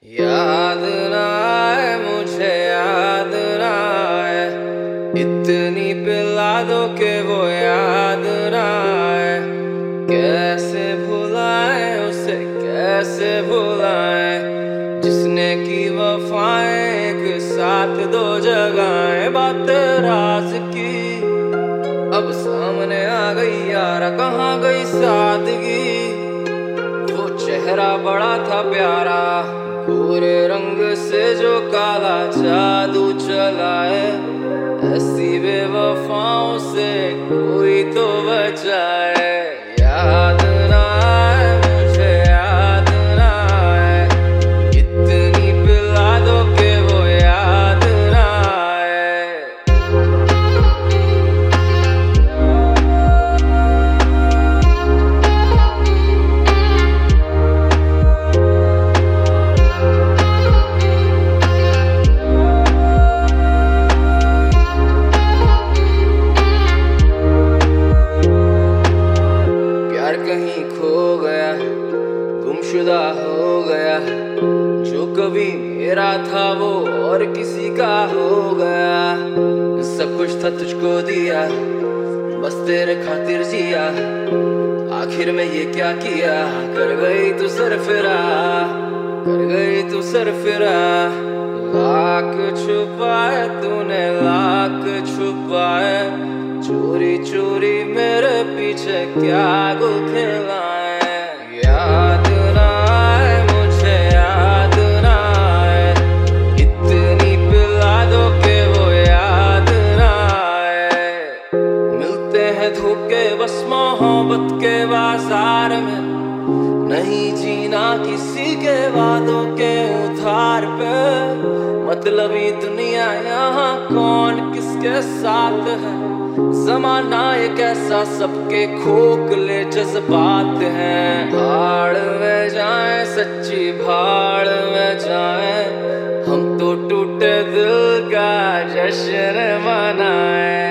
याद ना आए मुझे, याद ना आए, इतनी पिला दो के वो याद ना आए। कैसे भुलाए उसे, कैसे भुलाए, जिसने की वफाएं एक साथ दो जगहें। बात राज की अब सामने आ गई यारा, कहाँ गई सादगी। वो चेहरा बड़ा था प्यारा, गोरे रंग से जो काला जादू चलाए। ऐसी बेवफाओं से कोई तो बचाए। याद ना आए मुझे, याद ना आए, इतनी पिला दो के वो याद ना आए। कहीं खो गया, गुमशुदा हो गया, जो कभी मेरा था वो और किसी का हो गया। सब कुछ था तुझको दिया, बस तेरे खातिर जिया, आखिर में ये क्या किया। कर गई तू सरफिरा, कर गई तू सरफिरा। लाख छुपाए तूने, लाख छुपाए, चोरी चोरी मेरे पीछे क्या गुल खिलाए। याद ना आए मुझे, याद ना आए, इतनी पिला दो के वो याद ना आए। मिलते हैं धोखे बस मोहब्बत के बाजार में, नहीं जीना किसी के वादों के उधार पे। मतलबी दुनिया यहाँ कौन किसके साथ है, ज़माना एक ऐसा सबके खोखले जज्बात हैं। भाड़ में जाए सच्ची भाड़ में जाए, हम तो टूटे दिल का जश्न मनाए।